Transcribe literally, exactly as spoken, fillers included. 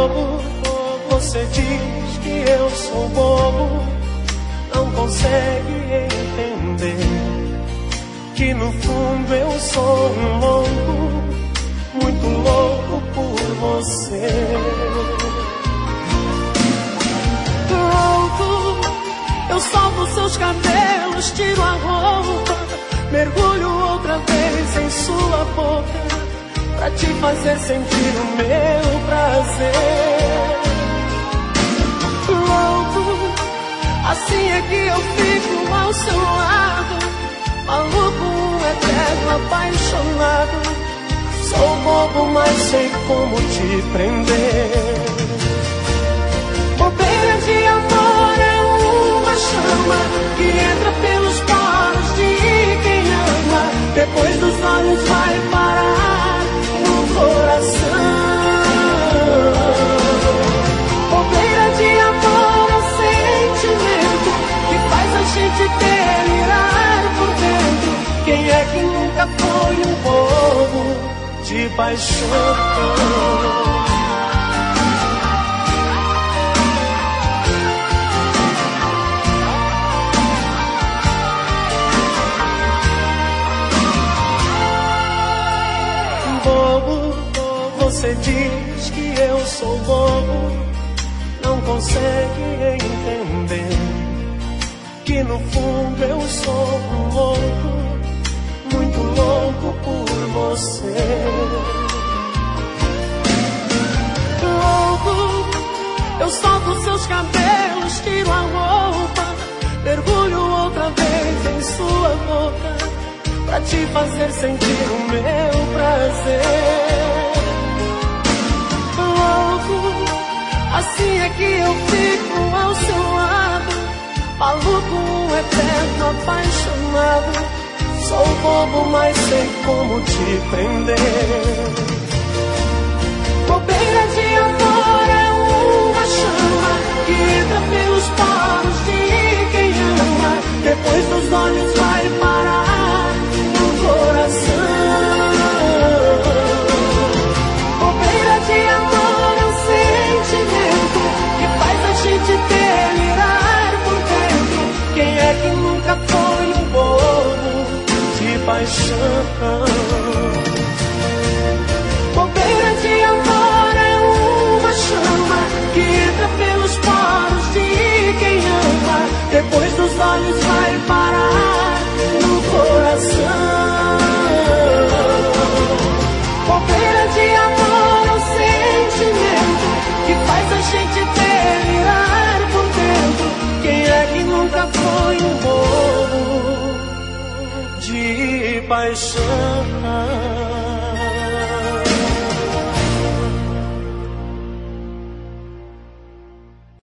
bobo, você diz que eu sou bobo. Não consegue entender que no fundo eu sou um louco, muito louco por você. Louco, eu solto seus cabelos, tiro a roupa, mergulho outra vez em sua boca, pra te fazer sentir o meu prazer. Louco, assim é que eu fico ao seu lado, maluco, um eterno apaixonado. Sou bobo, mas sei como te prender. Bobeira de amor é uma chama que entra pelos poros de quem ama, depois dos olhos vai parar no coração. Bobeira de amor é um sentimento que faz a gente delirar por dentro. Quem é que nunca foi um bobo de paixão? Você diz que eu sou bobo, não consegue entender que no fundo eu sou um louco, muito louco por você. Louco, eu solto seus cabelos, tiro a roupa, mergulho outra vez em sua boca, pra te fazer sentir o meu prazer. Assim é que eu fico ao seu lado, maluco, um eterno apaixonado. Sou bobo, mas sei como te prender. Bobeira de amor é uma chama que entra pelos poros de quem ama, depois dos olhos vai parar no coração. Bobeira de amor é um sentimento que faz a gente delirar por dentro. Quem é que nunca foi um bobo de paixão? Bobeira de amor é uma chama que entra pelos poros de quem ama, depois dos olhos vai parar no coração. Bobeira de amor é um sentimento que faz a gente delirar por dentro. Quem é que nunca foi um bobo de paixão?